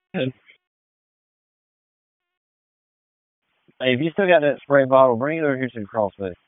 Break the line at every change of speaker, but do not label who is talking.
Hey, if you still got that spray bottle, bring it over here to the crossway.